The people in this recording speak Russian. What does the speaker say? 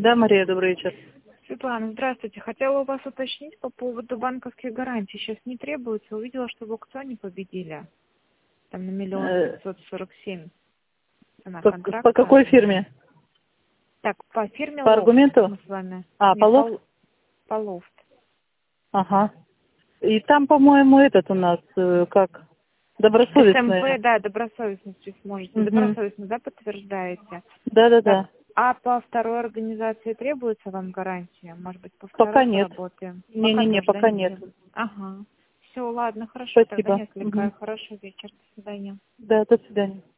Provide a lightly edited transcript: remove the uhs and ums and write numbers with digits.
Да, Мария, добрый вечер. Светлана, здравствуйте. Хотела у вас уточнить по поводу банковских гарантий. Сейчас не требуется. Увидела, что в аукционе победили. Там на 1 547 000 цена контракта. По какой фирме? Так, по фирме По Лофт аргументу? мы с вами. А, по Лофт? По Лофт. Ага. И там, по-моему, этот у нас, как, добросовестный. СМП, да, добросовестность письмо. Добросовестно, да, подтверждаете? Так, Да-да-да. а по второй организации требуется вам гарантия? Может быть, по Пока второй нет. поработаем? Не-не-не, Тоже, да, пока не нет. требуется? Ага. Все, ладно, хорошо, тогда не Спасибо. отвлекаю. Хорошего вечера. До свидания. Да, до свидания.